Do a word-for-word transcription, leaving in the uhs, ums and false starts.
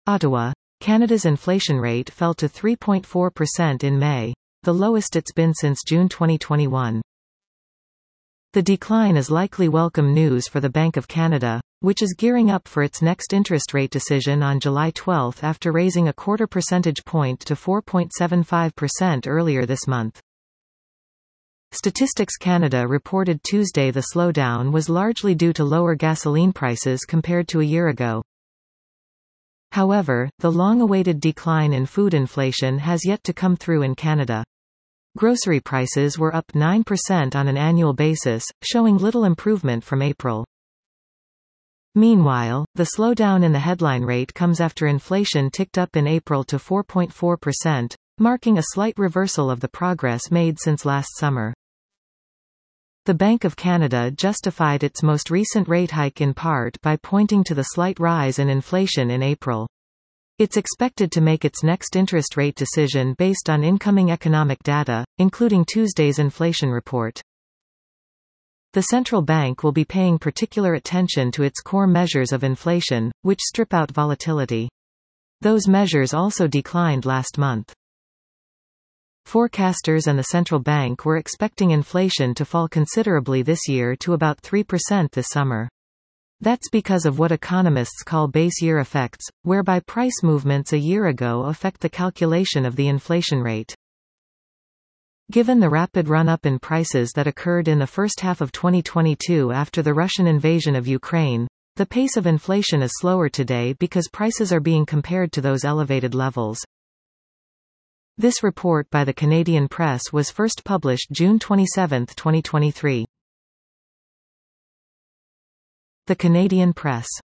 Ottawa. Canada's inflation rate fell to three point four percent in May, the lowest it's been since June twenty twenty-one. The decline is likely welcome news for the Bank of Canada, which is gearing up for its next interest rate decision on July twelfth after raising a quarter percentage point to four point seven five percent earlier this month. Statistics Canada reported Tuesday the slowdown was largely due to lower gasoline prices compared to a year ago. However, the long-awaited decline in food inflation has yet to come through in Canada. Grocery prices were up nine percent on an annual basis, showing little improvement from April. Meanwhile, the slowdown in the headline rate comes after inflation ticked up in April to four point four percent, marking a slight reversal of the progress made since last summer. The Bank of Canada justified its most recent rate hike in part by pointing to the slight rise in inflation in April. It's expected to make its next interest rate decision based on incoming economic data, including Tuesday's inflation report. The central bank will be paying particular attention to its core measures of inflation, which strip out volatility. Those measures also declined last month. Forecasters and the central bank were expecting inflation to fall considerably this year to about three percent this summer. That's because of what economists call base year effects, whereby price movements a year ago affect the calculation of the inflation rate. Given the rapid run-up in prices that occurred in the first half of twenty twenty-two after the Russian invasion of Ukraine, the pace of inflation is slower today because prices are being compared to those elevated levels. This report by the Canadian Press was first published June twenty-seventh, twenty twenty-three. The Canadian Press.